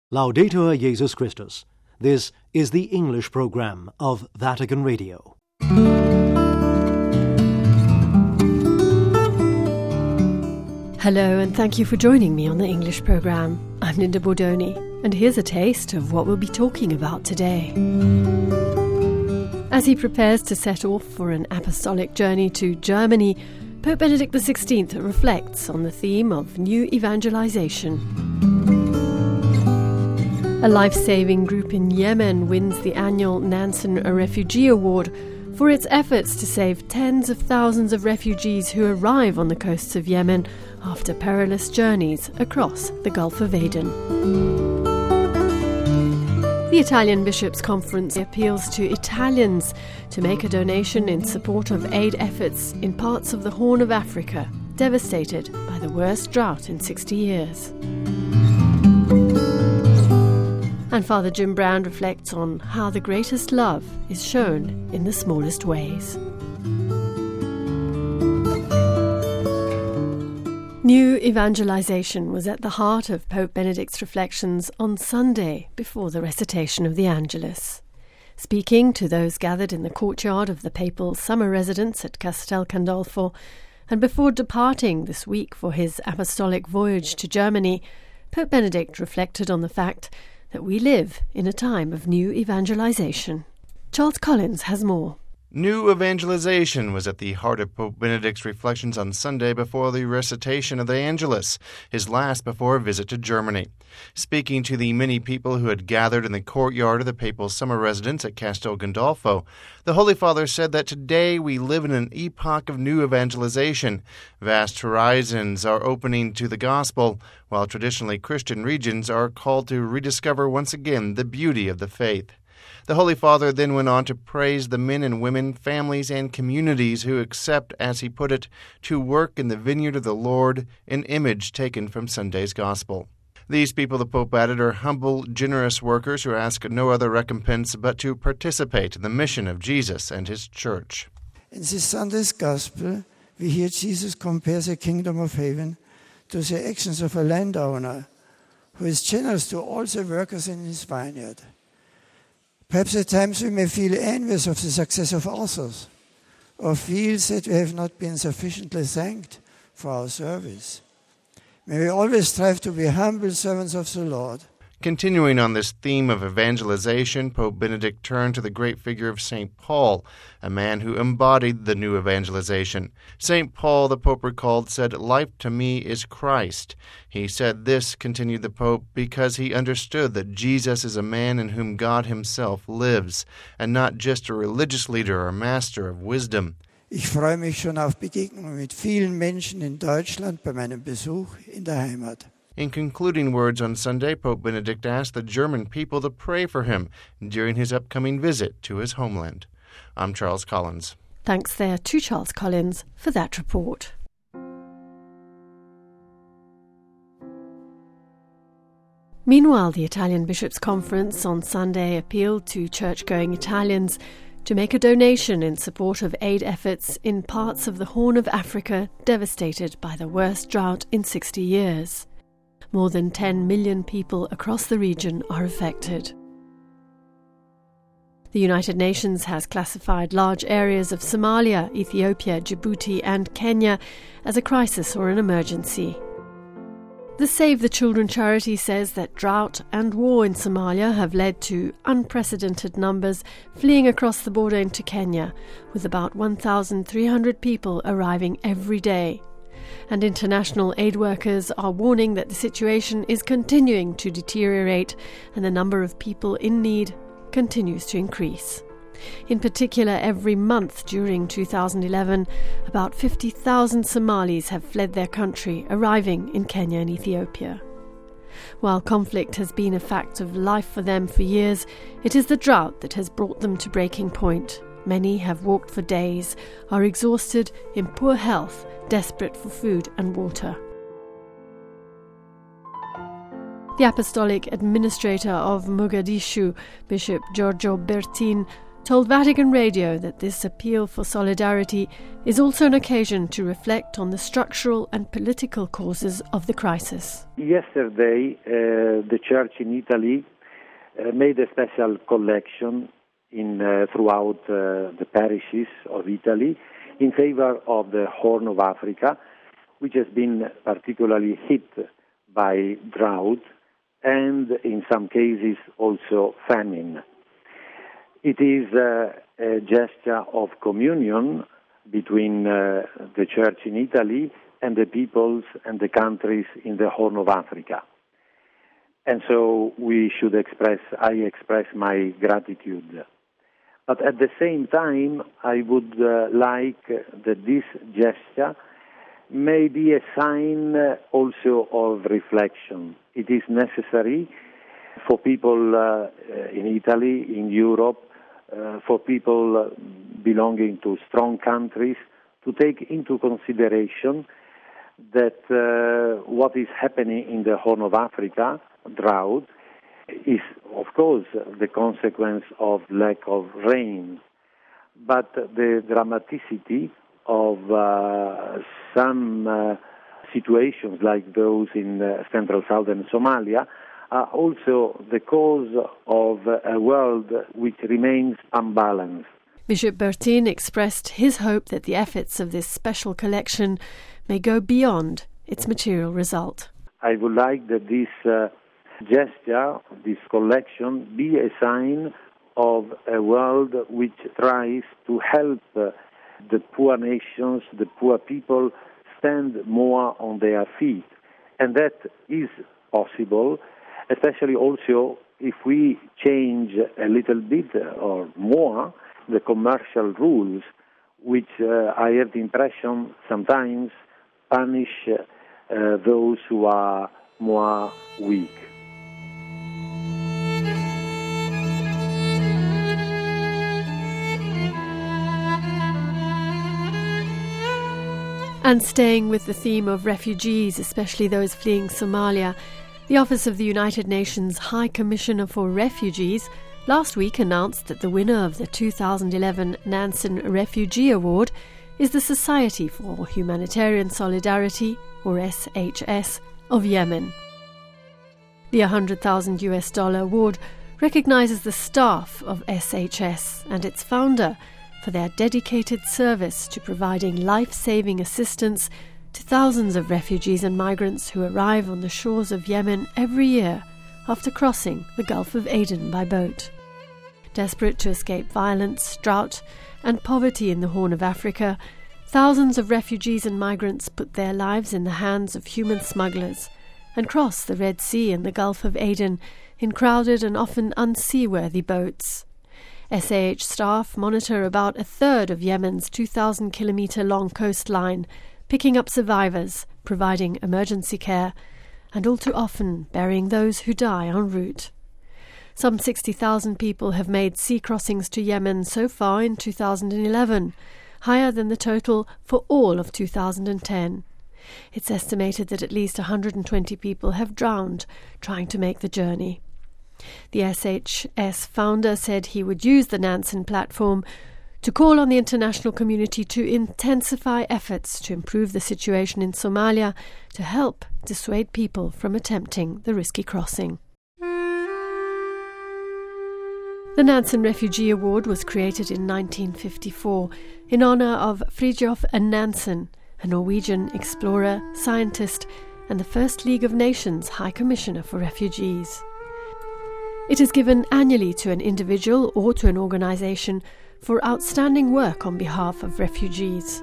Laudetur Jesus Christus. This is the English program of Vatican Radio. Hello, and thank you for joining me on the English program. I'm Linda Bordoni, and here's a taste of what we'll be talking about today. As he prepares to set off for an apostolic journey to Germany, Pope Benedict XVI reflects on the theme of new evangelization. A life-saving group in Yemen wins the annual Nansen Refugee Award for its efforts to save tens of thousands of refugees who arrive on the coasts of Yemen after perilous journeys across the Gulf of Aden. The Italian Bishops' Conference appeals to Italians to make a donation in support of aid efforts in parts of the Horn of Africa devastated by the worst drought in 60 years. And Father Jim Brand reflects on how the greatest love is shown in the smallest ways. New evangelization was at the heart of Pope Benedict's reflections on Sunday before the recitation of the Angelus. Speaking to those gathered in the courtyard of the papal summer residence at Castel Gandolfo, and before departing this week for his apostolic voyage to Germany, Pope Benedict reflected on the fact that we live in a time of new evangelization. Charles Collins has more. New evangelization was at the heart of Pope Benedict's reflections on Sunday before the recitation of the Angelus, his last before a visit to Germany. Speaking to the many people who had gathered in the courtyard of the papal summer residence at Castel Gandolfo, the Holy Father said that today we live in an epoch of new evangelization. Vast horizons are opening to the gospel, while traditionally Christian regions are called to rediscover once again the beauty of the faith. The Holy Father then went on to praise the men and women, families, and communities who accept, as he put it, to work in the vineyard of the Lord, an image taken from Sunday's Gospel. These people, the Pope added, are humble, generous workers who ask no other recompense but to participate in the mission of Jesus and his Church. In this Sunday's Gospel, we hear Jesus compare the kingdom of heaven to the actions of a landowner who is generous to all the workers in his vineyard. Perhaps at times we may feel envious of the success of others, or feel that we have not been sufficiently thanked for our service. May we always strive to be humble servants of the Lord. Continuing on this theme of evangelization, Pope Benedict turned to the great figure of St. Paul, a man who embodied the new evangelization. St. Paul, the Pope recalled, said, "Life to me is Christ." He said this, continued the Pope, because he understood that Jesus is a man in whom God himself lives, and not just a religious leader or master of wisdom. Ich freue mich schon auf Begegnungen mit vielen Menschen in Deutschland bei meinem Besuch in der Heimat. In concluding words on Sunday, Pope Benedict asked the German people to pray for him during his upcoming visit to his homeland. I'm Charles Collins. Thanks there to Charles Collins for that report. Meanwhile, the Italian Bishops' Conference on Sunday appealed to church-going Italians to make a donation in support of aid efforts in parts of the Horn of Africa devastated by the worst drought in 60 years. More than 10 million people across the region are affected. The United Nations has classified large areas of Somalia, Ethiopia, Djibouti and Kenya as a crisis or an emergency. The Save the Children charity says that drought and war in Somalia have led to unprecedented numbers fleeing across the border into Kenya, with about 1,300 people arriving every day. And international aid workers are warning that the situation is continuing to deteriorate and the number of people in need continues to increase. In particular, every month during 2011, about 50,000 Somalis have fled their country, arriving in Kenya and Ethiopia. While conflict has been a fact of life for them for years, it is the drought that has brought them to breaking point. Many have walked for days, are exhausted, in poor health, desperate for food and water. The Apostolic Administrator of Mogadishu, Bishop Giorgio Bertin, told Vatican Radio that this appeal for solidarity is also an occasion to reflect on the structural and political causes of the crisis. Yesterday, the Church in Italy made a special collection throughout the parishes of Italy in favor of the Horn of Africa, which has been particularly hit by drought and, in some cases, also famine. It is a gesture of communion between the Church in Italy and the peoples and the countries in the Horn of Africa. And so I express my gratitude. But at the same time, I would like that this gesture may be a sign also of reflection. It is necessary for people in Italy, in Europe, for people belonging to strong countries to take into consideration that what is happening in the Horn of Africa, drought, is, of course, the consequence of lack of rain. But the dramaticity of some situations like those in central southern Somalia are also the cause of a world which remains unbalanced. Bishop Bertin expressed his hope that the efforts of this special collection may go beyond its material result. I would like that this gesture, this collection, be a sign of a world which tries to help the poor nations, the poor people, stand more on their feet. And that is possible, especially also if we change a little bit or more the commercial rules, which I have the impression sometimes punish those who are more weak. And staying with the theme of refugees, especially those fleeing Somalia, the Office of the United Nations High Commissioner for Refugees last week announced that the winner of the 2011 Nansen Refugee Award is the Society for Humanitarian Solidarity, or SHS, of Yemen. The $100,000 award recognizes the staff of SHS and its founder for their dedicated service to providing life-saving assistance to thousands of refugees and migrants who arrive on the shores of Yemen every year after crossing the Gulf of Aden by boat. Desperate to escape violence, drought, and poverty in the Horn of Africa, thousands of refugees and migrants put their lives in the hands of human smugglers and cross the Red Sea and the Gulf of Aden in crowded and often unseaworthy boats. SAH staff monitor about a third of Yemen's 2,000-kilometre-long coastline, picking up survivors, providing emergency care, and all too often burying those who die en route. Some 60,000 people have made sea crossings to Yemen so far in 2011, higher than the total for all of 2010. It's estimated that at least 120 people have drowned trying to make the journey. The SHS founder said he would use the Nansen platform to call on the international community to intensify efforts to improve the situation in Somalia to help dissuade people from attempting the risky crossing. The Nansen Refugee Award was created in 1954 in honour of Fridtjof Nansen, a Norwegian explorer, scientist, and the first League of Nations High Commissioner for Refugees. It is given annually to an individual or to an organisation for outstanding work on behalf of refugees.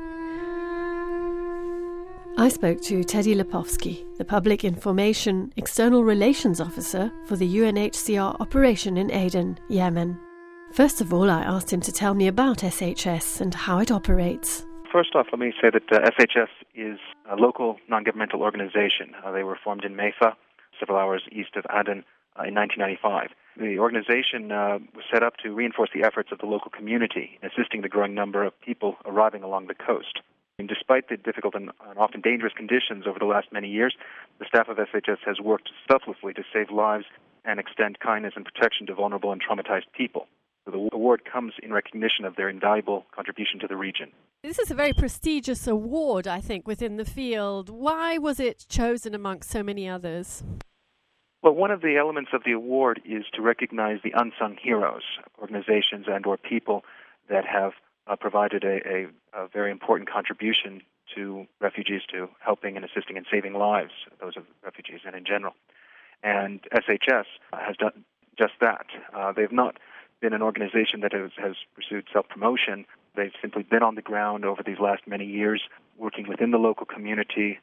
I spoke to Teddy Lepofsky, the Public Information External Relations Officer for the UNHCR operation in Aden, Yemen. First of all, I asked him to tell me about SHS and how it operates. First off, let me say that SHS is a local non-governmental organization. They were formed in Mefa, several hours east of Aden, in 1995. The organization was set up to reinforce the efforts of the local community in assisting the growing number of people arriving along the coast. And despite the difficult and often dangerous conditions over the last many years, the staff of SHS has worked selflessly to save lives and extend kindness and protection to vulnerable and traumatized people. So the award comes in recognition of their invaluable contribution to the region. This is a very prestigious award, I think, within the field. Why was it chosen amongst so many others? Well, one of the elements of the award is to recognize the unsung heroes, organizations and or people that have provided a very important contribution to refugees, to helping and assisting and saving lives, those of refugees and in general. And SHS has done just that. They've not been an organization that has pursued self-promotion. They've simply been on the ground over these last many years, working within the local community.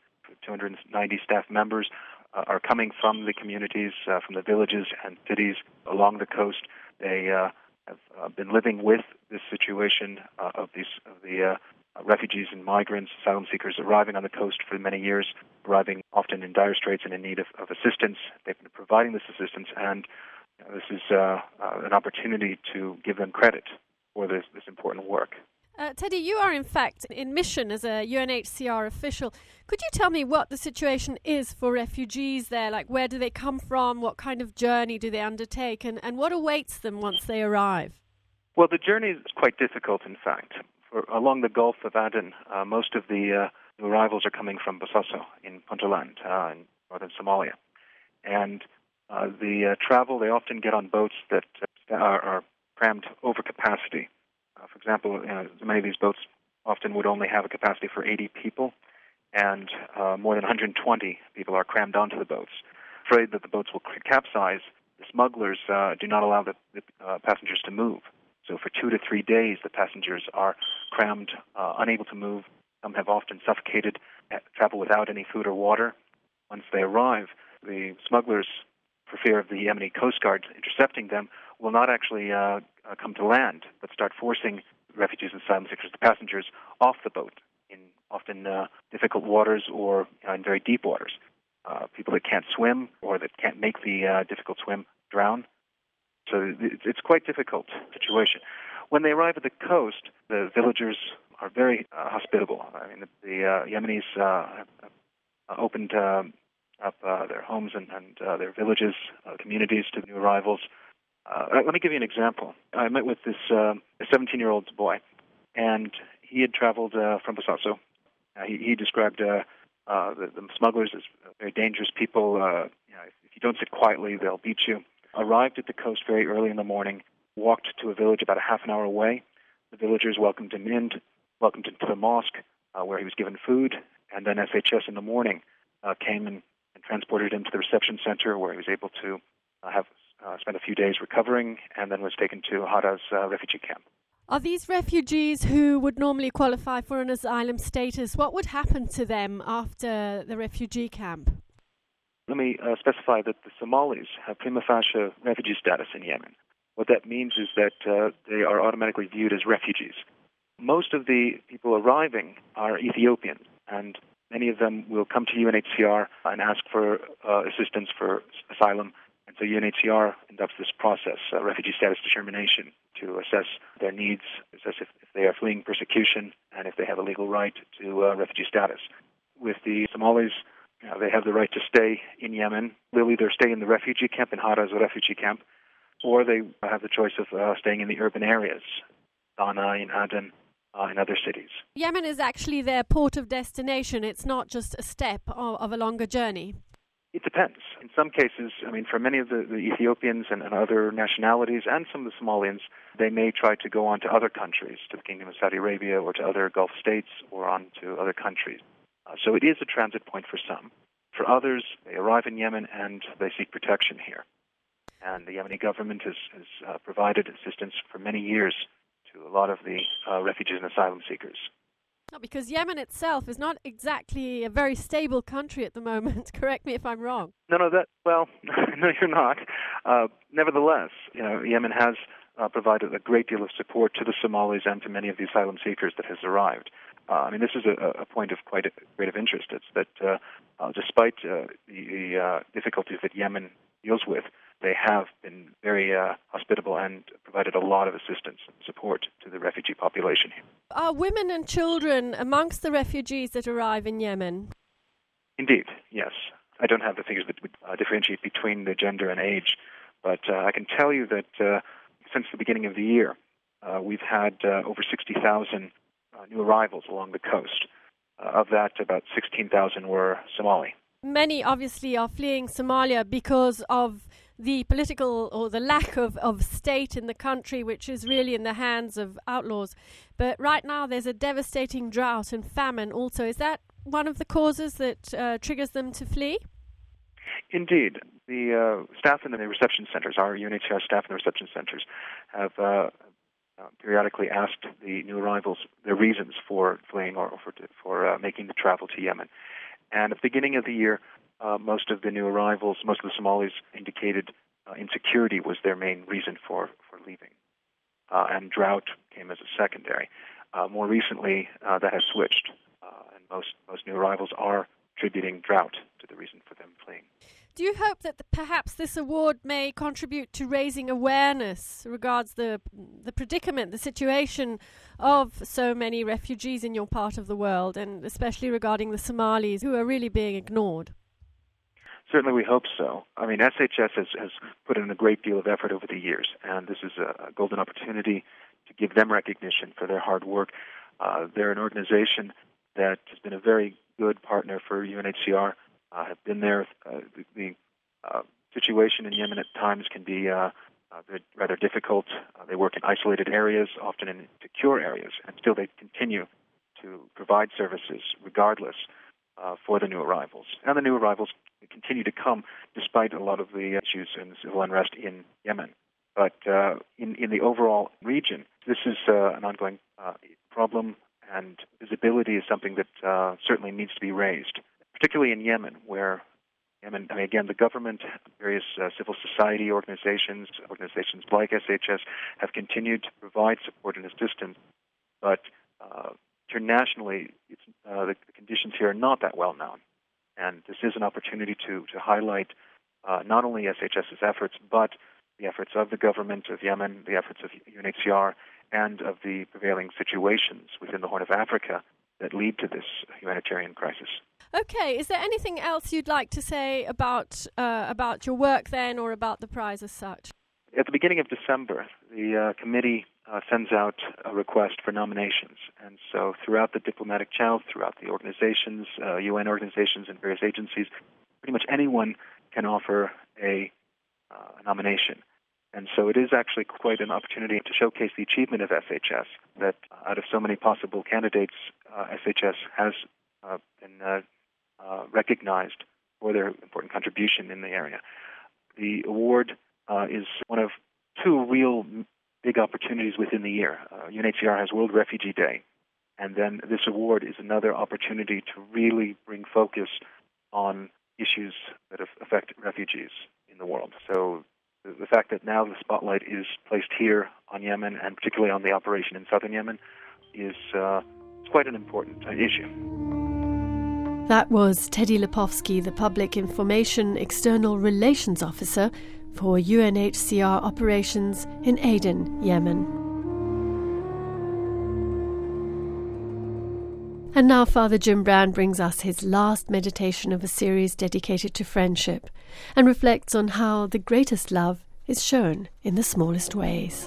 290 staff members are coming from the communities, from the villages and cities along the coast. They have been living with this situation of the refugees and migrants, asylum seekers arriving on the coast for many years, arriving often in dire straits and in need of assistance. They've been providing this assistance, and this is an opportunity to give them credit for this important work. Teddy, you are in fact in mission as a UNHCR official. Could you tell me what the situation is for refugees there? Like, where do they come from? What kind of journey do they undertake? And what awaits them once they arrive? Well, the journey is quite difficult, in fact. Along the Gulf of Aden, most of the arrivals are coming from Bosaso in Puntland in northern Somalia. And the travel, they often get on boats that are crammed over capacity. For example, many of these boats often would only have a capacity for 80 people, and more than 120 people are crammed onto the boats. Afraid that the boats will capsize, the smugglers do not allow the passengers to move. So for 2 to 3 days, the passengers are crammed, unable to move. Some have often suffocated, travel without any food or water. Once they arrive, the smugglers, for fear of the Yemeni Coast Guard intercepting them, will not actually come to land, but start forcing refugees and asylum seekers, the passengers, off the boat in often difficult waters or in very deep waters. People that can't swim or that can't make the difficult swim drown. So it's quite difficult situation. When they arrive at the coast, the villagers are very hospitable. I mean, the Yemenis have opened up their homes and their villages, communities to new arrivals. Let me give you an example. I met with this 17-year-old boy, and he had traveled from Bosaso. He described the smugglers as very dangerous people. If you don't sit quietly, they'll beat you. Arrived at the coast very early in the morning, walked to a village about a half an hour away. The villagers welcomed him in, welcomed him to the mosque, where he was given food, and then SHS in the morning came and transported him to the reception center, where he was able to spend a few days recovering, and then was taken to Hada's refugee camp. Are these refugees who would normally qualify for an asylum status, what would happen to them after the refugee camp? Let me specify that the Somalis have prima facie refugee status in Yemen. What that means is that they are automatically viewed as refugees. Most of the people arriving are Ethiopian, and many of them will come to UNHCR and ask for assistance for asylum. And so UNHCR conducts this process, refugee status determination, to assess their needs, assess if they are fleeing persecution, and if they have a legal right to refugee status. With the Somalis, they have the right to stay in Yemen. They'll either stay in the refugee camp, in Hada's refugee camp, or they have the choice of staying in the urban areas, Sana'a, in Aden, in other cities. Yemen is actually their port of destination. It's not just a step of a longer journey. It depends. In some cases, I mean, for many of the Ethiopians and other nationalities and some of the Somalians, they may try to go on to other countries, to the Kingdom of Saudi Arabia or to other Gulf states or on to other countries. So it is a transit point for some. For others, they arrive in Yemen and they seek protection here. And the Yemeni government has provided assistance for many years to a lot of the refugees and asylum seekers. Because Yemen itself is not exactly a very stable country at the moment. Correct me if I'm wrong. No, you're not. Nevertheless, Yemen has provided a great deal of support to the Somalis and to many of the asylum seekers that has arrived. This is a point of quite a great of interest. It's that despite the difficulties that Yemen deals with, they have been very hospitable and provided a lot of assistance and support to the refugee population here. Are women and children amongst the refugees that arrive in Yemen? Indeed, yes. I don't have the figures that would differentiate between the gender and age, but I can tell you that since the beginning of the year, we've had over 60,000 new arrivals along the coast. Of that, about 16,000 were Somali. Many obviously are fleeing Somalia because of the political or the lack of state in the country, which is really in the hands of outlaws. But right now there's a devastating drought and famine also. Is that one of the causes that triggers them to flee? Indeed. The staff in the reception centers, our UNHCR staff in the reception centers, have periodically asked the new arrivals their reasons for fleeing or for making the travel to Yemen. And at the beginning of the year, most of the new arrivals, most of the Somalis indicated insecurity was their main reason for leaving. And drought came as a secondary. More recently, that has switched, and most new arrivals are attributing drought to the reason for them fleeing. Do you hope that perhaps this award may contribute to raising awareness regards the predicament, the situation of so many refugees in your part of the world, and especially regarding the Somalis who are really being ignored? Certainly we hope so. I mean, SHS has put in a great deal of effort over the years, and this is a golden opportunity to give them recognition for their hard work. They're an organization that has been a very good partner for UNHCR. Have been there. The situation in Yemen at times can be rather difficult. They work in isolated areas, often in insecure areas, and still they continue to provide services regardless for the new arrivals. And the new arrivals continue to come despite a lot of the issues and civil unrest in Yemen. But in the overall region, this is an ongoing problem, and visibility is something that certainly needs to be raised, particularly in Yemen, where again, the government, various civil society organizations like SHS have continued to provide support and assistance, but internationally, the conditions here are not that well known. And this is an opportunity to highlight not only SHS's efforts, but the efforts of the government of Yemen, the efforts of UNHCR, and of the prevailing situations within the Horn of Africa that lead to this humanitarian crisis. Okay, is there anything else you'd like to say about your work then, or about the prize as such? At the beginning of December, the committee sends out a request for nominations. And so throughout the diplomatic channels, throughout the organizations, UN organizations and various agencies, pretty much anyone can offer a nomination. And so it is actually quite an opportunity to showcase the achievement of SHS, that out of so many possible candidates, SHS has been recognized for their important contribution in the area. The award is one of two real big opportunities within the year. UNHCR has World Refugee Day, and then this award is another opportunity to really bring focus on issues that affect refugees in the world. So the fact that now the spotlight is placed here on Yemen, and particularly on the operation in southern Yemen, is quite an important issue. That was Teddy Lepofsky, the Public Information External Relations Officer for UNHCR operations in Aden, Yemen. And now Father Jim Brand brings us his last meditation of a series dedicated to friendship, and reflects on how the greatest love is shown in the smallest ways.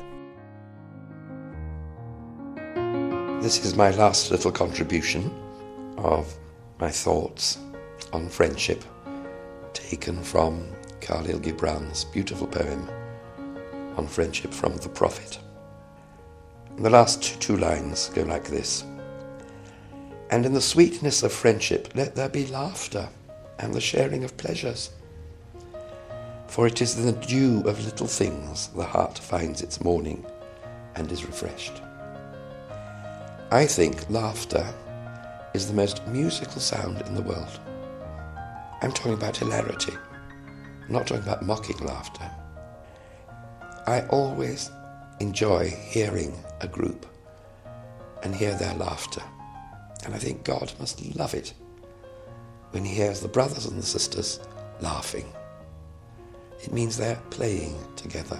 This is my last little contribution of my thoughts on friendship, taken from Khalil Gibran's beautiful poem on friendship from the Prophet. The last two lines go like this: "And in the sweetness of friendship let there be laughter and the sharing of pleasures. For it is in the dew of little things the heart finds its morning and is refreshed." I think laughter is the most musical sound in the world. I'm talking about hilarity. I'm not talking about mocking laughter. I always enjoy hearing a group and hear their laughter. And I think God must love it when he hears the brothers and the sisters laughing. It means they're playing together.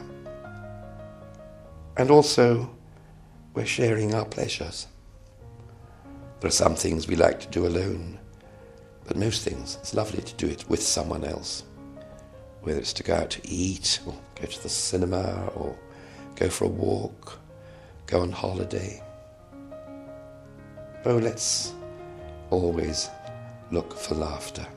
And also, we're sharing our pleasures. There are some things we like to do alone, but most things, it's lovely to do it with someone else. Whether it's to go out to eat, or go to the cinema, or go for a walk, go on holiday. Oh, let's always look for laughter.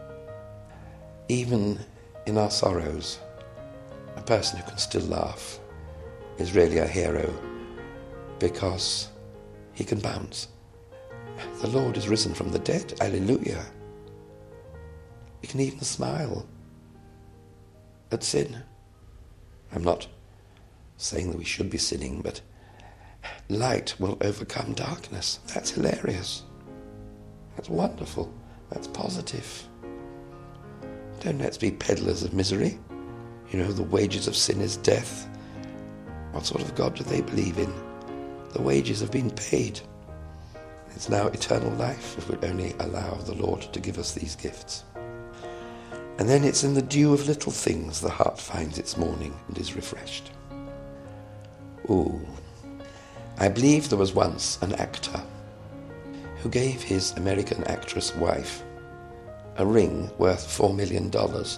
Even in our sorrows, a person who can still laugh is really a hero because he can bounce. The Lord is risen from the dead. Hallelujah. We can even smile at sin. I'm not saying that we should be sinning, but light will overcome darkness. That's hilarious. That's wonderful. That's positive. Don't let's be peddlers of misery. You know, the wages of sin is death. What sort of God do they believe in? The wages have been paid. It's now eternal life if we only allow the Lord to give us these gifts. And then it's in the dew of little things the heart finds its morning and is refreshed. Ooh. I believe there was once an actor who gave his American actress wife a ring worth $4 million.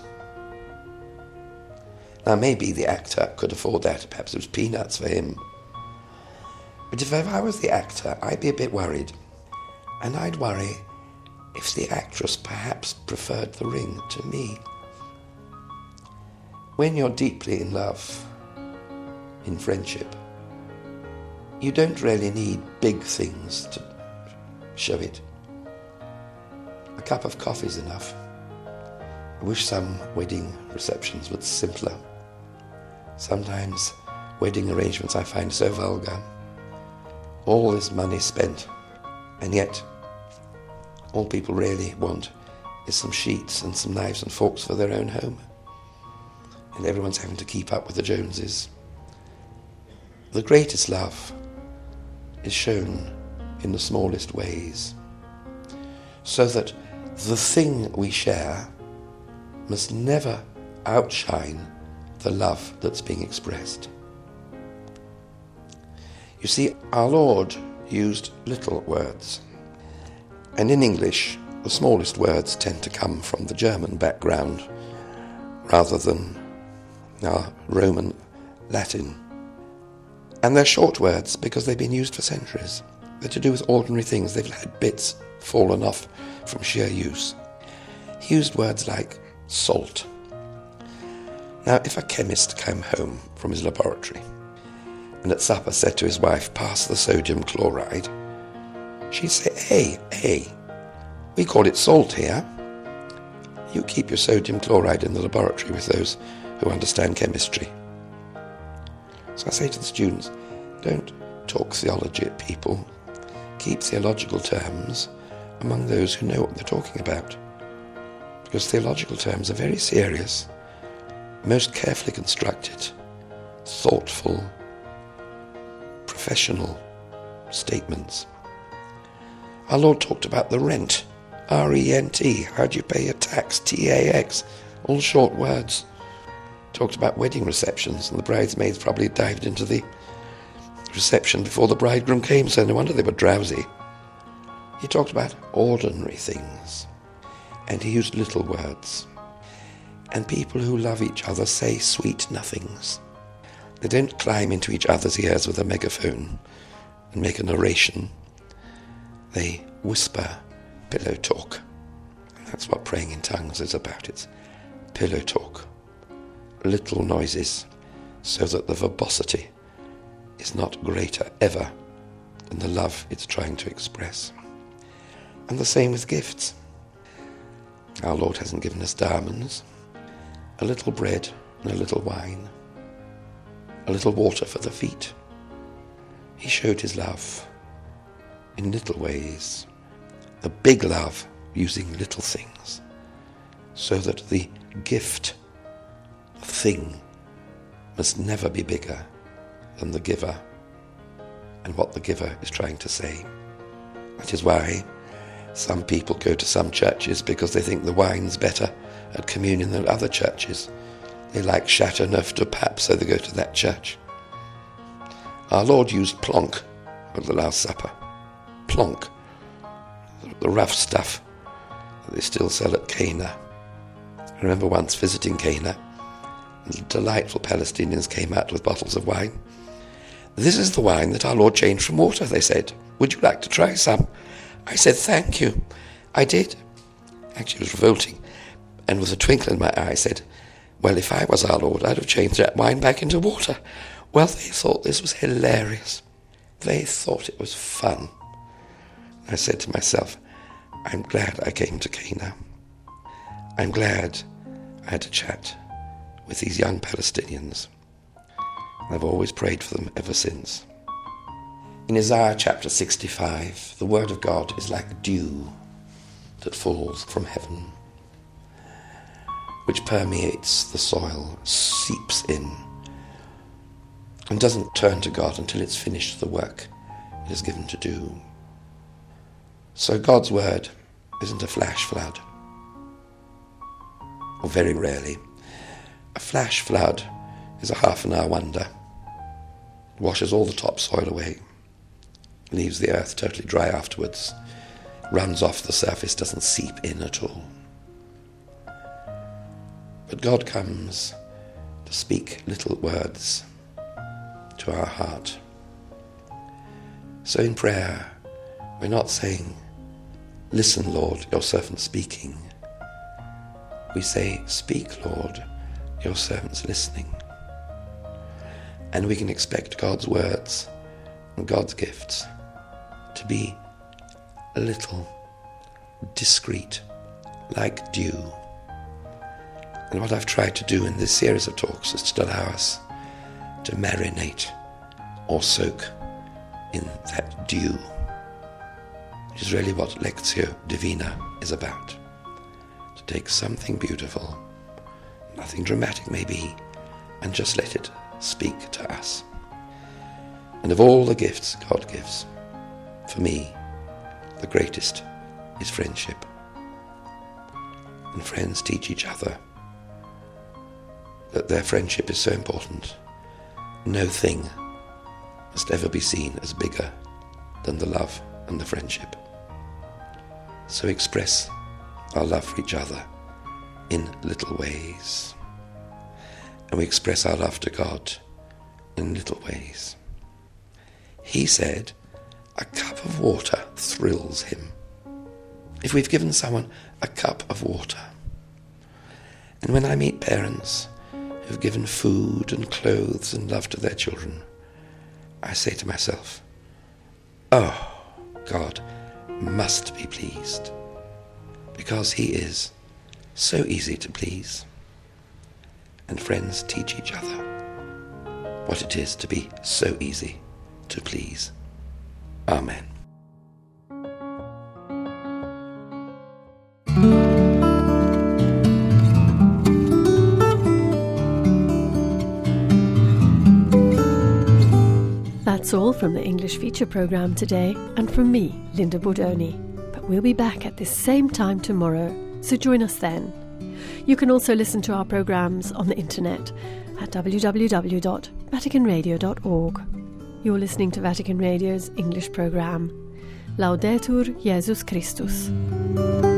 Now maybe the actor could afford that, perhaps it was peanuts for him. But if I was the actor, I'd be a bit worried. And I'd worry if the actress perhaps preferred the ring to me. When you're deeply in love, in friendship, you don't really need big things to show it. A cup of coffee is enough. I wish some wedding receptions were simpler. Sometimes wedding arrangements I find so vulgar. All this money spent, and yet all people really want is some sheets and some knives and forks for their own home. And everyone's having to keep up with the Joneses. The greatest love is shown in the smallest ways, so that the thing we share must never outshine the love that's being expressed. You see, our Lord used little words, and in English the smallest words tend to come from the German background rather than our Roman Latin. And they're short words because they've been used for centuries. They're to do with ordinary things. They've had bits fallen off from sheer use. He used words like salt. Now, if a chemist came home from his laboratory and at supper said to his wife, "Pass the sodium chloride," she'd say, Hey, we call it salt here. You keep your sodium chloride in the laboratory with those who understand chemistry. So I say to the students, don't talk theology at people. Keep theological terms among those who know what they're talking about. Because theological terms are very serious, most carefully constructed, thoughtful, professional statements. Our Lord talked about the rent, R-E-N-T, how do you pay your tax, T-A-X, all short words. Talked about wedding receptions, and the bridesmaids probably dived into the reception before the bridegroom came, so no wonder they were drowsy. He talked about ordinary things, and he used little words. And people who love each other say sweet nothings. They don't climb into each other's ears with a megaphone and make an oration. They whisper pillow talk. And that's what praying in tongues is about. It's pillow talk. Little noises, so that the verbosity is not greater ever than the love it's trying to express. And the same with gifts. Our Lord hasn't given us diamonds, a little bread and a little wine, a little water for the feet. He showed his love in little ways, the big love using little things, so that the gift thing must never be bigger than the giver and what the giver is trying to say. That is why some people go to some churches because they think the wine's better at communion than other churches. They like Chateauneuf-du-Pape, so they go to that church. Our Lord used plonk at the Last Supper. Plonk, the rough stuff that they still sell at Cana. I remember once visiting Cana, and the delightful Palestinians came out with bottles of wine. "This is the wine that our Lord changed from water," they said. "Would you like to try some?" I said, "Thank you." I did. Actually, it was revolting. And with a twinkle in my eye, I said, "Well, if I was our Lord, I'd have changed that wine back into water." Well, they thought this was hilarious. They thought it was fun. I said to myself, I'm glad I came to Cana. I'm glad I had a chat with these young Palestinians. I've always prayed for them ever since. In Isaiah chapter 65, the word of God is like dew that falls from heaven, which permeates the soil, seeps in, and doesn't turn to God until it's finished the work it is given to do. So God's word isn't a flash flood, or very rarely. A flash flood is a half-an-hour wonder. It washes all the topsoil away, leaves the earth totally dry afterwards, runs off the surface, doesn't seep in at all. But God comes to speak little words to our heart. So in prayer, we're not saying, "Listen, Lord, your servant's speaking." We say, "Speak, Lord, your servant's listening." And we can expect God's words and God's gifts to be little, discreet, like dew. And what I've tried to do in this series of talks is to allow us to marinate or soak in that dew, which is really what Lectio Divina is about. To take something beautiful, nothing dramatic maybe, and just let it speak to us. And of all the gifts God gives, for me, the greatest is friendship. And friends teach each other that their friendship is so important. No thing must ever be seen as bigger than the love and the friendship. So express our love for each other in little ways. And we express our love to God in little ways. He said, a cup of water thrills him. If we've given someone a cup of water. And when I meet parents who've given food and clothes and love to their children, I say to myself, oh, God must be pleased, because he is so easy to please. And friends teach each other what it is to be so easy to please. Amen. That's all from the English feature programme today, and from me, Linda Bordoni. But we'll be back at this same time tomorrow, so join us then. You can also listen to our programmes on the internet at www.vaticanradio.org. You're listening to Vatican Radio's English programme. Laudetur Jesus Christus.